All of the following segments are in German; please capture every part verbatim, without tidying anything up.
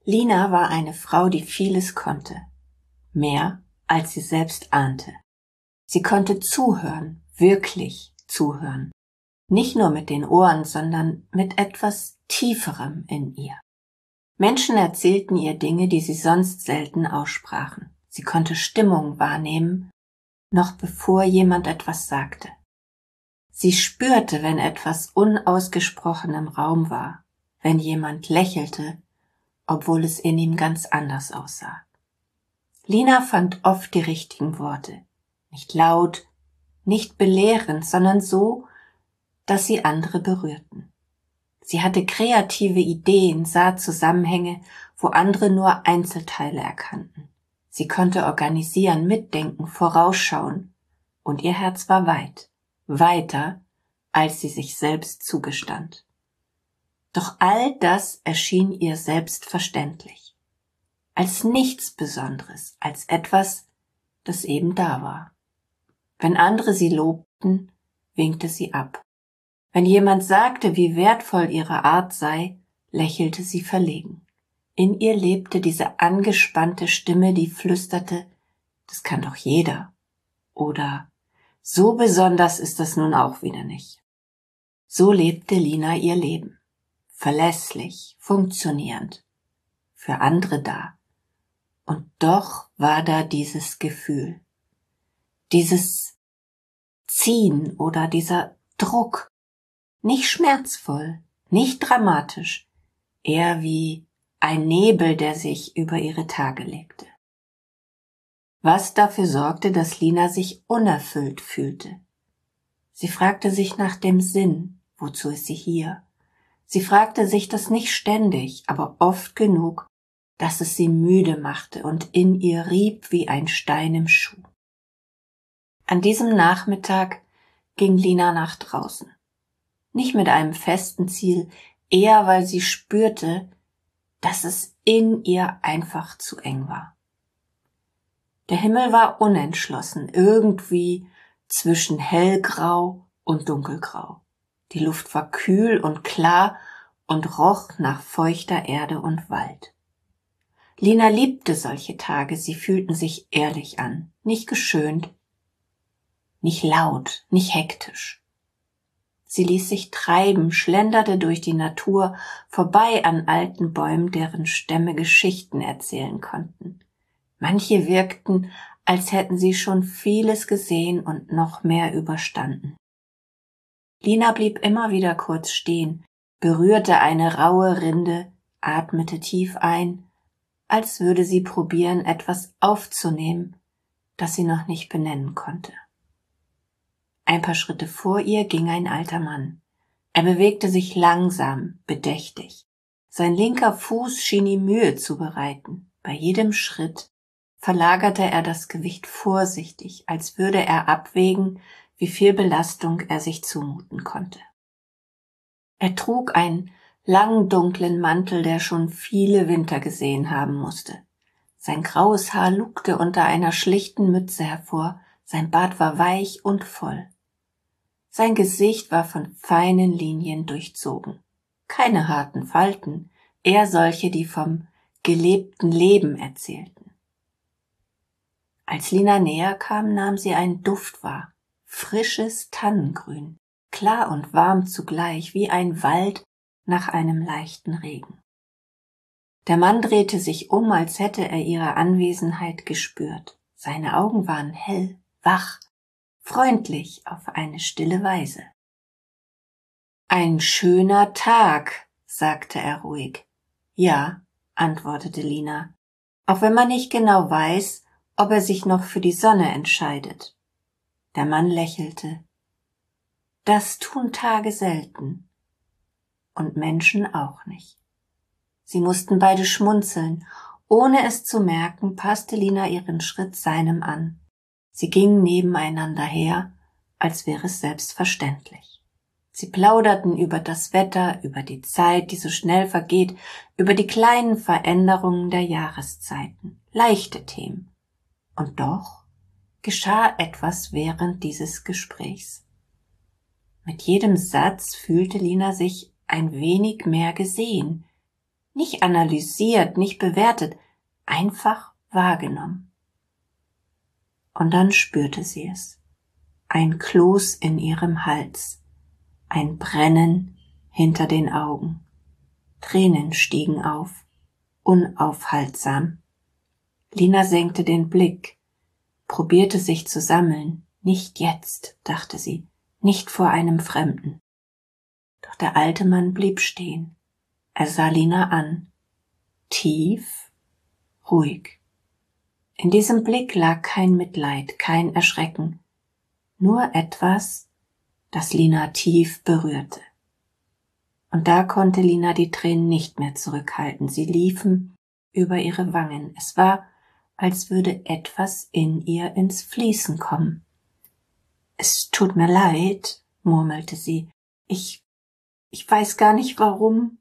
Lina war eine Frau, die vieles konnte, mehr als sie selbst ahnte. Sie konnte zuhören, wirklich zuhören, nicht nur mit den Ohren, sondern mit etwas Tieferem in ihr. Menschen erzählten ihr Dinge, die sie sonst selten aussprachen. Sie konnte Stimmung wahrnehmen, noch bevor jemand etwas sagte. Sie spürte, wenn etwas unausgesprochen im Raum war, wenn jemand lächelte, obwohl es in ihm ganz anders aussah. Lina fand oft die richtigen Worte, nicht laut, nicht belehrend, sondern so, dass sie andere berührten. Sie hatte kreative Ideen, sah Zusammenhänge, wo andere nur Einzelteile erkannten. Sie konnte organisieren, mitdenken, vorausschauen, und ihr Herz war weit, weiter, als sie sich selbst zugestand. Doch all das erschien ihr selbstverständlich, als nichts Besonderes, als etwas, das eben da war. Wenn andere sie lobten, winkte sie ab. Wenn jemand sagte, wie wertvoll ihre Art sei, lächelte sie verlegen. In ihr lebte diese angespannte Stimme, die flüsterte, das kann doch jeder. Oder, so besonders ist das nun auch wieder nicht. So lebte Lina ihr Leben. Verlässlich, funktionierend, für andere da. Und doch war da dieses Gefühl, dieses Ziehen oder dieser Druck, nicht schmerzvoll, nicht dramatisch, eher wie ein Nebel, der sich über ihre Tage legte. Was dafür sorgte, dass Lina sich unerfüllt fühlte. Sie fragte sich nach dem Sinn, wozu ist sie hier? Sie fragte sich das nicht ständig, aber oft genug, dass es sie müde machte und in ihr rieb wie ein Stein im Schuh. An diesem Nachmittag ging Lina nach draußen. Nicht mit einem festen Ziel, eher weil sie spürte, dass es in ihr einfach zu eng war. Der Himmel war unentschlossen, irgendwie zwischen hellgrau und dunkelgrau. Die Luft war kühl und klar und roch nach feuchter Erde und Wald. Lina liebte solche Tage, sie fühlten sich ehrlich an, nicht geschönt, nicht laut, nicht hektisch. Sie ließ sich treiben, schlenderte durch die Natur, vorbei an alten Bäumen, deren Stämme Geschichten erzählen konnten. Manche wirkten, als hätten sie schon vieles gesehen und noch mehr überstanden. Lina blieb immer wieder kurz stehen, berührte eine raue Rinde, atmete tief ein, als würde sie probieren, etwas aufzunehmen, das sie noch nicht benennen konnte. Ein paar Schritte vor ihr ging ein alter Mann. Er bewegte sich langsam, bedächtig. Sein linker Fuß schien ihm Mühe zu bereiten. Bei jedem Schritt verlagerte er das Gewicht vorsichtig, als würde er abwägen, wie viel Belastung er sich zumuten konnte. Er trug einen langen dunklen Mantel, der schon viele Winter gesehen haben musste. Sein graues Haar lugte unter einer schlichten Mütze hervor, sein Bart war weich und voll. Sein Gesicht war von feinen Linien durchzogen. Keine harten Falten, eher solche, die vom gelebten Leben erzählten. Als Lina näher kam, nahm sie einen Duft wahr. Frisches Tannengrün, klar und warm zugleich, wie ein Wald nach einem leichten Regen. Der Mann drehte sich um, als hätte er ihre Anwesenheit gespürt. Seine Augen waren hell, wach, freundlich auf eine stille Weise. »Ein schöner Tag«, sagte er ruhig. »Ja«, antwortete Lina, auch wenn man nicht genau weiß, ob er sich noch für die Sonne entscheidet. Der Mann lächelte. »Das tun Tage selten. Und Menschen auch nicht.« Sie mussten beide schmunzeln. Ohne es zu merken, passte Lina ihren Schritt seinem an. Sie gingen nebeneinander her, als wäre es selbstverständlich. Sie plauderten über das Wetter, über die Zeit, die so schnell vergeht, über die kleinen Veränderungen der Jahreszeiten, leichte Themen. Und doch geschah etwas während dieses Gesprächs. Mit jedem Satz fühlte Lina sich ein wenig mehr gesehen, nicht analysiert, nicht bewertet, einfach wahrgenommen. Und dann spürte sie es. Ein Kloß in ihrem Hals, ein Brennen hinter den Augen. Tränen stiegen auf, unaufhaltsam. Lina senkte den Blick, probierte sich zu sammeln. Nicht jetzt, dachte sie, nicht vor einem Fremden. Doch der alte Mann blieb stehen. Er sah Lina an, tief, ruhig. In diesem Blick lag kein Mitleid, kein Erschrecken, nur etwas, das Lina tief berührte. Und da konnte Lina die Tränen nicht mehr zurückhalten. Sie liefen über ihre Wangen. Es war, als würde etwas in ihr ins Fließen kommen. »Es tut mir leid«, murmelte sie. »Ich, ich weiß gar nicht warum.«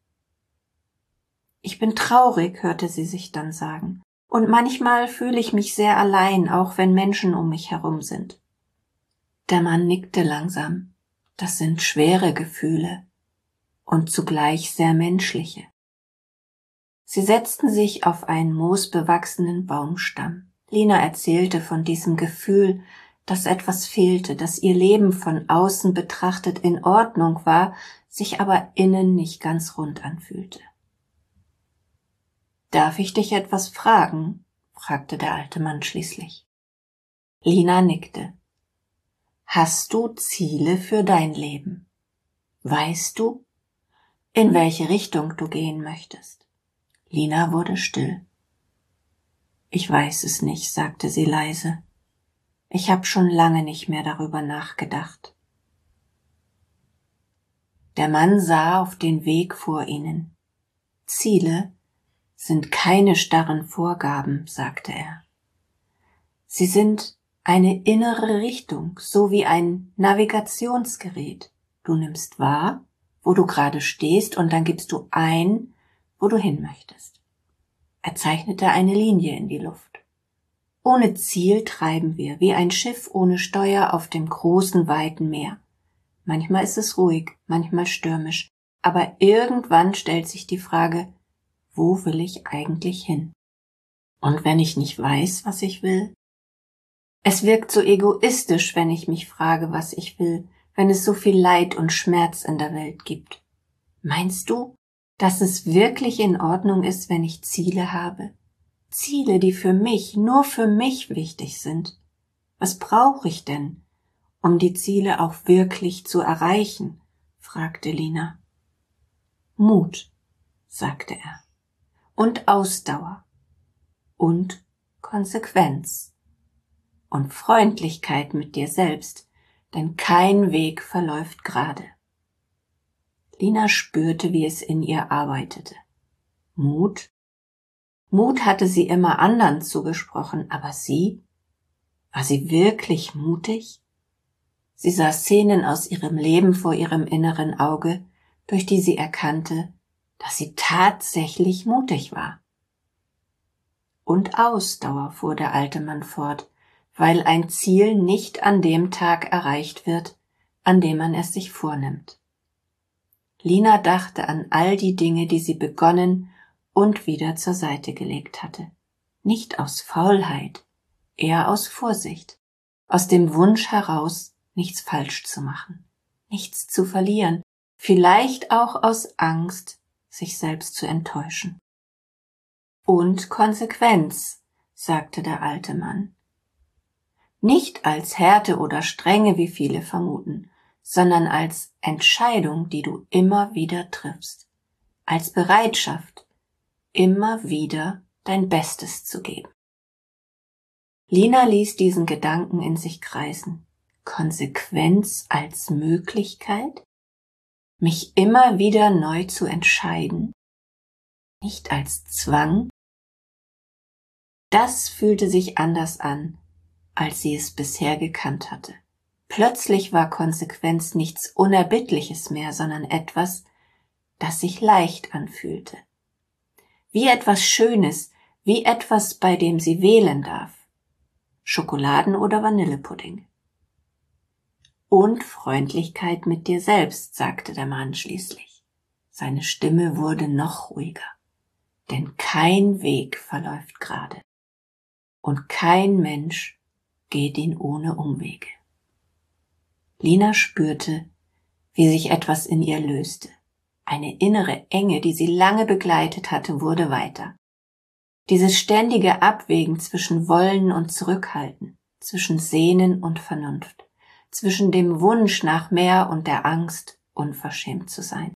»Ich bin traurig«, hörte sie sich dann sagen. »Und manchmal fühle ich mich sehr allein, auch wenn Menschen um mich herum sind.« Der Mann nickte langsam. »Das sind schwere Gefühle und zugleich sehr menschliche.« Sie setzten sich auf einen moosbewachsenen Baumstamm. Lina erzählte von diesem Gefühl, dass etwas fehlte, dass ihr Leben von außen betrachtet in Ordnung war, sich aber innen nicht ganz rund anfühlte. »Darf ich dich etwas fragen?« fragte der alte Mann schließlich. Lina nickte. »Hast du Ziele für dein Leben? Weißt du, in welche Richtung du gehen möchtest?« Lina wurde still. »Ich weiß es nicht«, sagte sie leise. »Ich habe schon lange nicht mehr darüber nachgedacht.« Der Mann sah auf den Weg vor ihnen. »Ziele sind keine starren Vorgaben«, sagte er. »Sie sind eine innere Richtung, so wie ein Navigationsgerät. Du nimmst wahr, wo du gerade stehst, und dann gibst du ein, wo du hin möchtest.« Er zeichnete eine Linie in die Luft. »Ohne Ziel treiben wir, wie ein Schiff ohne Steuer auf dem großen, weiten Meer. Manchmal ist es ruhig, manchmal stürmisch, aber irgendwann stellt sich die Frage, wo will ich eigentlich hin? Und wenn ich nicht weiß, was ich will? Es wirkt so egoistisch, wenn ich mich frage, was ich will, wenn es so viel Leid und Schmerz in der Welt gibt. Meinst du, dass es wirklich in Ordnung ist, wenn ich Ziele habe? Ziele, die für mich, nur für mich wichtig sind. Was brauche ich denn, um die Ziele auch wirklich zu erreichen?« fragte Lina. »Mut«, sagte er, »und Ausdauer und Konsequenz und Freundlichkeit mit dir selbst, denn kein Weg verläuft gerade.« Lina spürte, wie es in ihr arbeitete. Mut? Mut hatte sie immer anderen zugesprochen, aber sie? War sie wirklich mutig? Sie sah Szenen aus ihrem Leben vor ihrem inneren Auge, durch die sie erkannte, dass sie tatsächlich mutig war. Und Ausdauer, fuhr der alte Mann fort, weil ein Ziel nicht an dem Tag erreicht wird, an dem man es sich vornimmt. Lina dachte an all die Dinge, die sie begonnen und wieder zur Seite gelegt hatte. Nicht aus Faulheit, eher aus Vorsicht, aus dem Wunsch heraus, nichts falsch zu machen, nichts zu verlieren, vielleicht auch aus Angst, sich selbst zu enttäuschen. Und Konsequenz, sagte der alte Mann. Nicht als Härte oder Strenge, wie viele vermuten, sondern als Entscheidung, die du immer wieder triffst, als Bereitschaft, immer wieder dein Bestes zu geben. Lina ließ diesen Gedanken in sich kreisen. Konsequenz als Möglichkeit, mich immer wieder neu zu entscheiden, nicht als Zwang. Das fühlte sich anders an, als sie es bisher gekannt hatte. Plötzlich war Konsequenz nichts Unerbittliches mehr, sondern etwas, das sich leicht anfühlte. Wie etwas Schönes, wie etwas, bei dem sie wählen darf. Schokoladen- oder Vanillepudding. Und Freundlichkeit mit dir selbst, sagte der Mann schließlich. Seine Stimme wurde noch ruhiger, denn kein Weg verläuft gerade und kein Mensch geht ihn ohne Umwege. Lina spürte, wie sich etwas in ihr löste. Eine innere Enge, die sie lange begleitet hatte, wurde weiter. Dieses ständige Abwägen zwischen Wollen und Zurückhalten, zwischen Sehnen und Vernunft, zwischen dem Wunsch nach mehr und der Angst, unverschämt zu sein.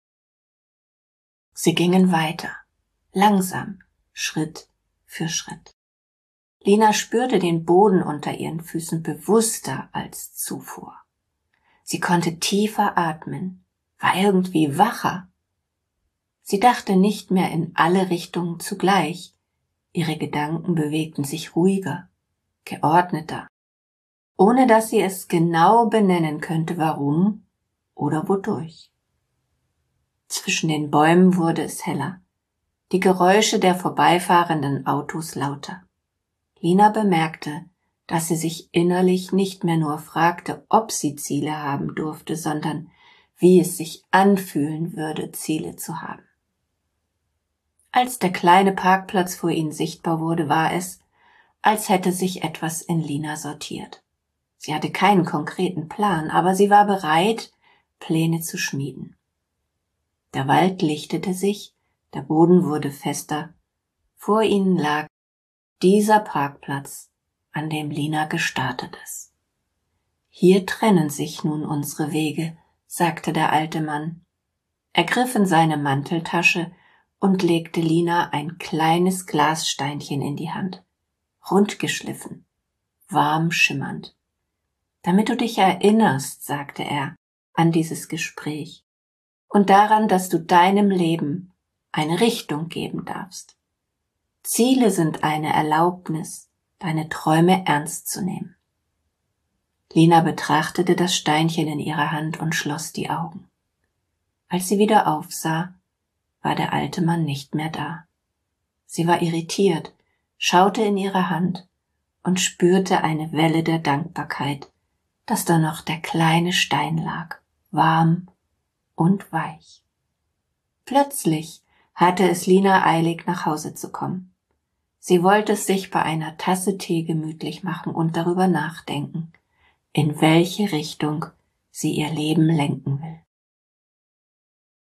Sie gingen weiter, langsam, Schritt für Schritt. Lina spürte den Boden unter ihren Füßen bewusster als zuvor. Sie konnte tiefer atmen, war irgendwie wacher. Sie dachte nicht mehr in alle Richtungen zugleich. Ihre Gedanken bewegten sich ruhiger, geordneter, ohne dass sie es genau benennen könnte, warum oder wodurch. Zwischen den Bäumen wurde es heller, die Geräusche der vorbeifahrenden Autos lauter. Lina bemerkte, dass sie sich innerlich nicht mehr nur fragte, ob sie Ziele haben durfte, sondern wie es sich anfühlen würde, Ziele zu haben. Als der kleine Parkplatz vor ihnen sichtbar wurde, war es, als hätte sich etwas in Lina sortiert. Sie hatte keinen konkreten Plan, aber sie war bereit, Pläne zu schmieden. Der Wald lichtete sich, der Boden wurde fester. Vor ihnen lag dieser Parkplatz, an dem Lina gestartet ist. Hier trennen sich nun unsere Wege, sagte der alte Mann. Er griff in seine Manteltasche und legte Lina ein kleines Glassteinchen in die Hand, rund geschliffen, warm schimmernd. Damit du dich erinnerst, sagte er, an dieses Gespräch und daran, dass du deinem Leben eine Richtung geben darfst. Ziele sind eine Erlaubnis, deine Träume ernst zu nehmen. Lina betrachtete das Steinchen in ihrer Hand und schloss die Augen. Als sie wieder aufsah, war der alte Mann nicht mehr da. Sie war irritiert, schaute in ihre Hand und spürte eine Welle der Dankbarkeit, dass da noch der kleine Stein lag, warm und weich. Plötzlich hatte es Lina eilig, nach Hause zu kommen. Sie wollte es sich bei einer Tasse Tee gemütlich machen und darüber nachdenken, in welche Richtung sie ihr Leben lenken will.